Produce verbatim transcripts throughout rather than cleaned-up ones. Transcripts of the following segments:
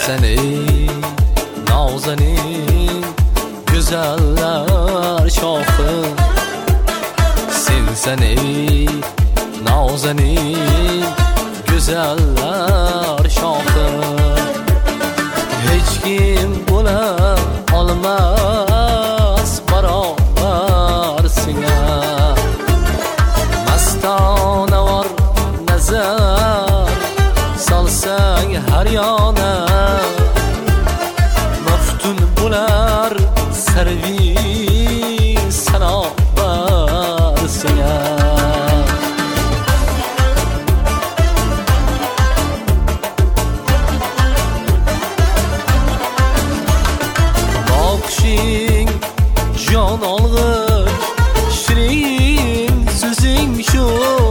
sen ey nazanin güzeller şahı, sen ey nazanin güzeller şahı. Hiç kim bula olmaz beraber sine. Mastana var nazar salsan her yana, maftun bular servi sana barsine. Bakışın can algıç, şirin sözün şu.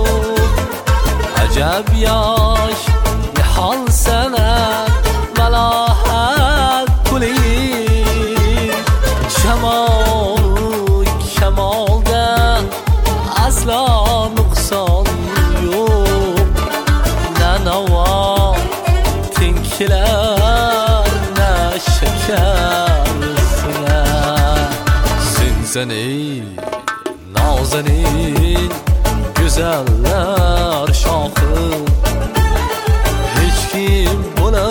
Acab yaş ne hal sana malahat kuleyim. Şemal kemalda asla nuksan yok. Ne nava tinkiler ne şekersine. Sen ey nazanin güzeller şahı, hiç kim bula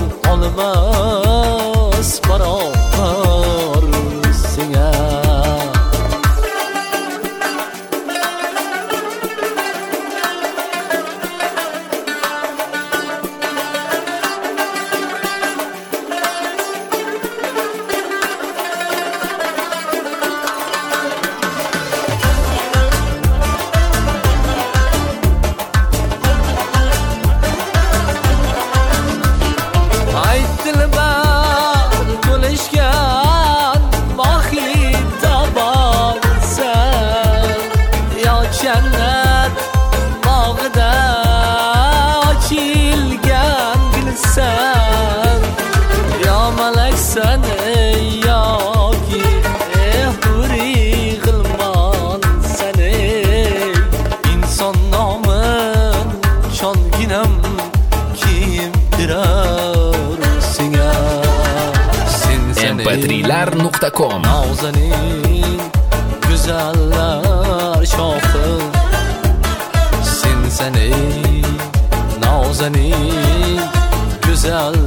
olmaz beraber sine. Cennet bağda açılgan gülsen, ya melek sen ey yaki ehuri gılman sen ey. İnsan namın çan ginem kim birer sine. em pe trilar nokta com nazanin güzeller şahı, sen sen ey nazanin güzel